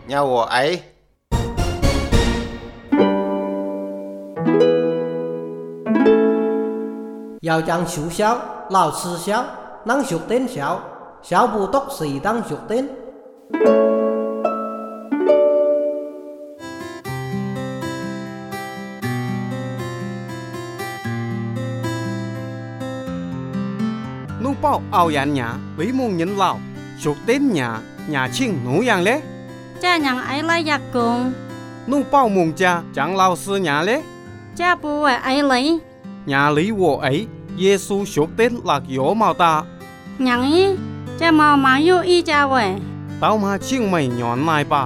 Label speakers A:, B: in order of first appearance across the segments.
A: nhà我ấy.
B: Giáo长修小，老师小，能学点小，小不读谁当学点。
C: nụ bao ao yàn nhà với mông nhân lão chụp đến nhà chinh nụ yang lẽ
D: cha nhang ấy lấy giặc cùng
C: nụ bao mông cha chẳng lao sư nhà lẽ
D: cha bùa ấy lấy
C: nhà lý wo ấy Giêsu chụp đến lạc yếu màu ta
D: nhang ý cha màu mà yêu y cha vậy
C: tao mà chinh mày nhọn mai ba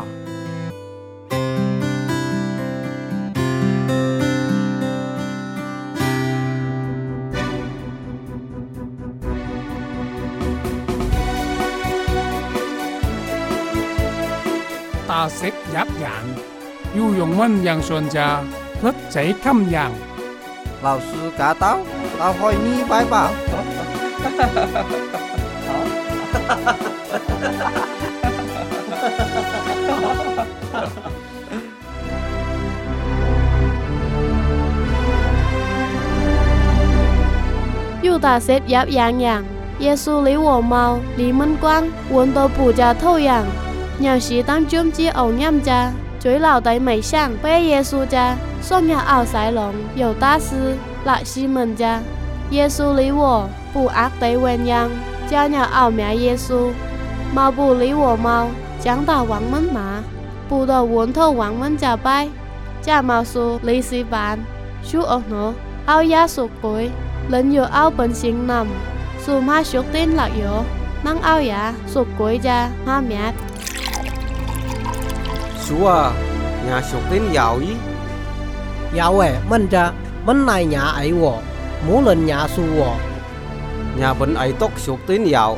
E: ta xếp giáp dạng, yêu dùng mân yang xuân cha, rất dễ khăm yang.
B: Lão sư cả tao hỏi ni bài bảo.
F: Yêu ta xếp giáp dạng, Giêsu lý wo mau, lý minh quang, quân tô bù cha thâu yang. Nhà sĩ tăng chôm chia ẩu nhâm cha, chuối lão tại mấy sang, bé Giêsu cha, xong nhà ảo sải lòng, dầu ta sư, lại xí mình cha. Giêsu lý wo, bù ác tại quen yang, cha nhà ảo mẹ Giêsu. Mau bù lý wo mau, chẳng ta quảng mến mà. Bù đồ vốn thâu quảng mến cha bay. Cha mau su lý sĩ bạn, chú ốc nổ, ảo giá sụp cối, lên dù ảo bệnh sinh nằm. Su ma sụp tên lạc yếu, năng ảo giá sụp cối cha, ma mẹ.
A: Chú à, nhà chụp đến giàu ý.
B: Giàu mình cha, mình này nhà ấy wo, muốn lên nhà su wo.
A: Nhà bên ấy tóc chụp đến giàu.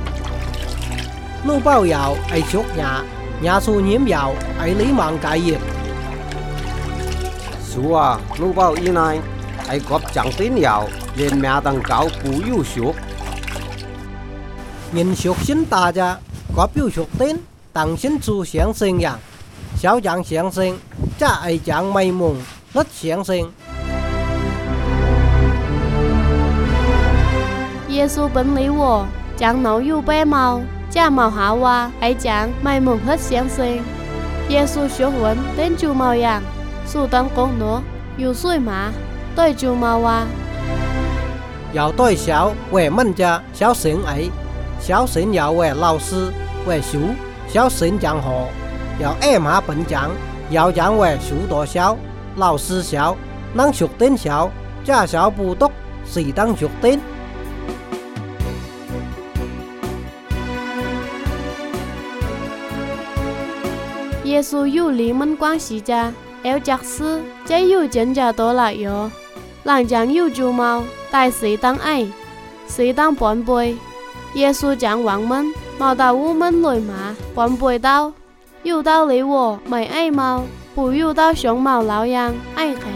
B: Nụ bao giàu ấy chụp nhà su nhiễm giàu ấy lý mạng cái gì.
A: Chú à, nụ bao ý này, ấy góp chẳng đến giàu, lên mẹ tăng cao cú yêu chụp.
B: Nhìn chụp xin ta cha, góp yêu chụp đến, tăng xin chú sáng sinh yang. Giáo长相信，这爱讲美梦，不相信。
F: 耶稣本理我，讲脑有白毛，这毛下话爱讲美梦不相信。耶稣学问đến chủ màu yang，树当公挪有水嘛，对主毛话。
B: 要对小为们家小神ấy，小神要为老师为书，小神讲好。要爱马本讲，要讲为书多小，老师小，能学点小，这小不读，谁当学点？
F: 耶稣有理门关系家，要讲师，这有真假多了哟。人讲有主毛，但谁当爱，谁当半辈？耶稣讲王门，毛到乌门来马，半辈到。有道理我没爱猫，不有到熊猫老样爱黑。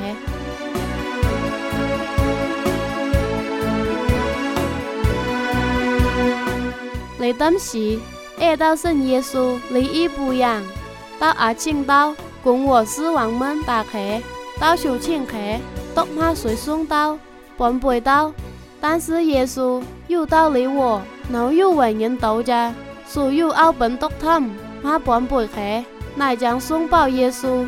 F: 你当时爱到圣耶稣离异不样，到阿庆刀cùng我师王们打开，到手庆开，督他水送刀，半背刀。但是耶稣有道理我，能有为人斗家，所有奥本督他。ma bọn bụi khẽ, nài chẳng xuống bao Giêsu.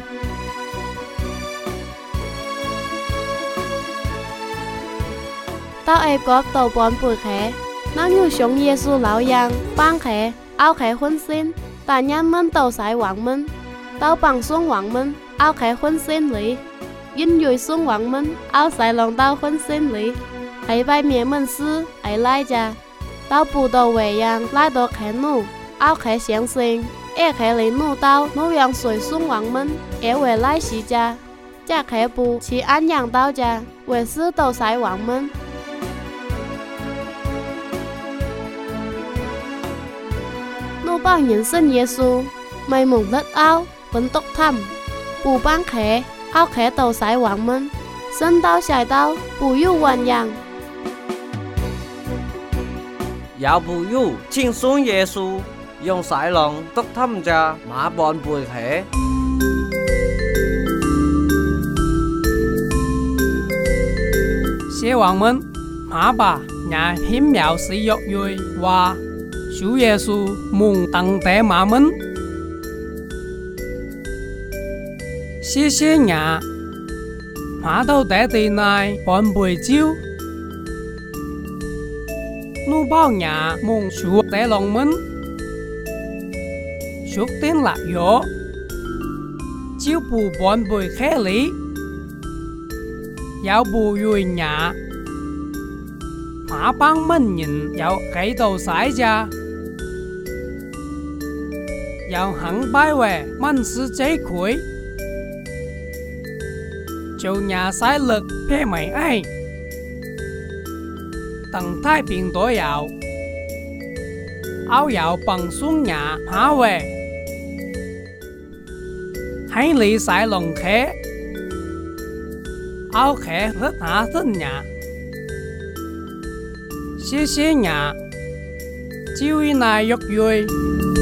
F: Tao ai có tàu bọn bụi khẽ, nó như sống Giêsu lão yang, băng khẽ, áo khẽ huân xin, ta nhắn mến tàu sải quảng minh. Tao bằng xuống quảng minh, áo khẽ huân xin lý. Dinh dùi xuống quảng minh, áo sải lòng tao huân xin lý. Ấy bài mẹ mình sư, ấy lai cha. Tao bù tàu về yang, lai đồ khẽ nụ, áo khẽ sáng sinh. Ê khẽ lấy nụ tao, nụ yang suy xuống quảng minh, ế về lai xí cha. Cha khẽ bù, chỉ ăn yang tao cha, về sư tàu sải quảng minh. Nụ bao nhìn sinh Giêsu, mày mùng đất áo, vẫn tốc thăm. Bù bán khẽ, áo khẽ tàu sải quảng minh. Sinh tao xài tao, bù yu hoàn yang.
G: 要不有轻松耶稣，
A: 用晒lòng tức thăm cha mã bọn bùi khẽ.
G: Xế hoàng mến, mã bà nhà hiếm mạo sử dụng vui và chủ Giêsu mùng tăng tế mã mến. Xế nhà mã đâu tế tì này bọn bùi chiếu. Nụ bao nhà mùng chủ tế lòng mến. Chúc tên là yếu chiếu bù bọn bùi khẽ lý. Giáo bù vui nhà mã băng mình nhìn giáo cái đầu sái ra. Giáo hẳn bài về mình sư chế khuấy. Châu nhà sái lực phê mày ai. Tầng thái bình tổ giáo áo giáo bằng xuống nhà há về. Hãy lý sái lòng khẽ áo khẽ rất há thân nhà. Xế nhà chiêu y này dục vui.